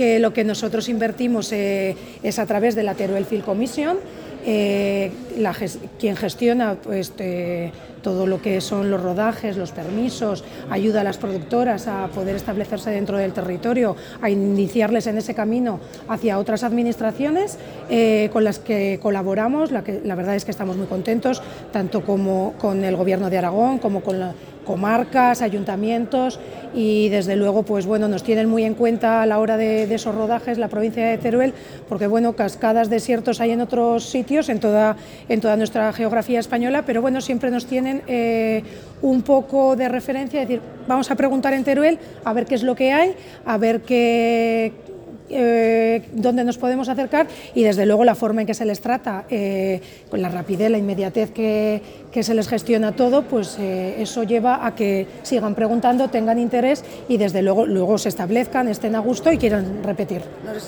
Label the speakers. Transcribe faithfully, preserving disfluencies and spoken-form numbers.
Speaker 1: Eh, lo que nosotros invertimos eh, es a través de la Teruel Film Commission, eh, la, quien gestiona pues, eh, todo lo que son los rodajes, los permisos, ayuda a las productoras a poder establecerse dentro del territorio, a iniciarles en ese camino hacia otras administraciones eh, con las que colaboramos. La, que, la verdad es que estamos muy contentos, tanto como con el Gobierno de Aragón como con la comarcas, ayuntamientos, y desde luego pues bueno, nos tienen muy en cuenta a la hora de, de esos rodajes la provincia de Teruel, porque bueno, cascadas, desiertos hay en otros sitios, en toda, en toda nuestra geografía española, pero bueno, siempre nos tienen eh, un poco de referencia, es decir, vamos a preguntar en Teruel a ver qué es lo que hay, a ver qué Eh, dónde nos podemos acercar, y desde luego la forma en que se les trata, eh, con la rapidez, la inmediatez que, que se les gestiona todo, pues eh, eso lleva a que sigan preguntando, tengan interés y desde luego luego se establezcan, estén a gusto y quieran repetir.